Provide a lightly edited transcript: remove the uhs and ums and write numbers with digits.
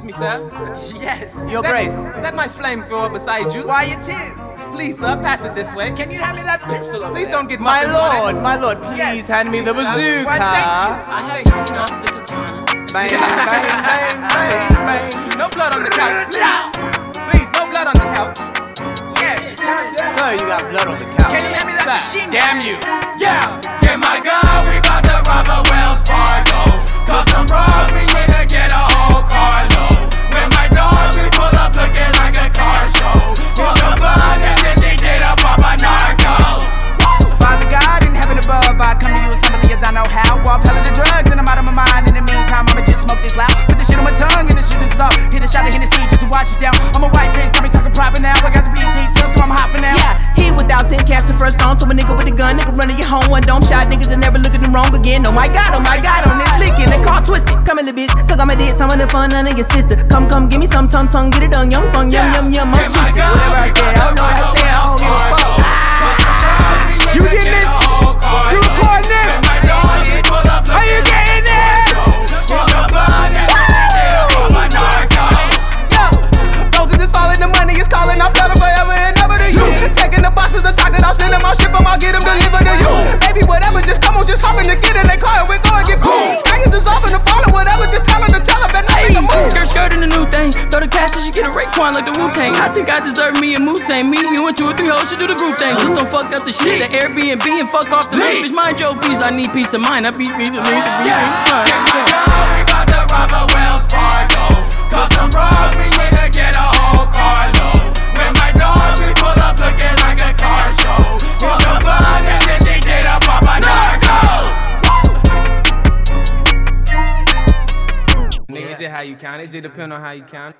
me, sir. Yes. Your Grace. Is that my flamethrower beside you? Why it is? Please, sir, pass it this way. Can you hand me that pistol over Please there? don't get My muffins on it. lord, please Yes, hand me the please, sir. bazooka. Why, thank you. I thank you, sir. Bang, bang, bang, bang, bang. No blood on the couch, please. Please, no blood on the couch. Yes. Sir, you got blood on the couch. Can you hand me that machine? Damn you. Yeah, get my gun, we bout to rob a Wells Fargo. Cause some bros, we need to get a whole carload. With my dogs, we pull up looking like a car show. Smoke a blunt and then she did a pop a narco. Father God in heaven above, I come to you as humbly as I know how. Off hella the drugs and I'm out of my mind. In the meantime, I'ma just smoke this loud. Put the shit on my tongue and the shit is up. Hit a shot of Hennessy just to wash it down. I'm a white prince, got me talking proper now. I got the BT still, so I'm hot for now. Yeah, he without sin cast the first song to a nigga with a gun. Nigga running your home, one dome shot. Niggas that never look at them wrong again. Oh my God, on this licking. The car twisted. Come in the bitch, suck on my dick, some of the fun, none of your sister. Come, give me some tongue, get it done. Young fun, yum, I'm twisted. Whatever I said, I don't know what I said, I don't give a fuck. You getting this? You recording this? Are you getting this? Yo, roses is falling, the money is calling. I'm better forever and ever to you. Taking the boxes of chocolate, I'll send them, I'll ship them, I'll get them delivered to you. Baby, whatever, just come on, just hop in the get in their car and we're going to get food. Package is off in the fall or whatever, just tell them to tell them, better make a move. Skirt in the new thing. Throw the cash and she get a Raekwon like the Wu-Tang. I think I deserve me a moose. Ain't me, you and 2 or 3 hoes should do the group thing. Just don't fuck up the shit, the Airbnb and fuck off the list. Bitch, mind your peace, I need peace of mind. I beat me. We bout to rob a Wells Fargo. Cause some bros, we need to get a whole carload. With my dogs, we pull up looking like a car show. Smoke a blunt and then she did a pop a narcos. Nigga, just how you count. It just depend on how you count.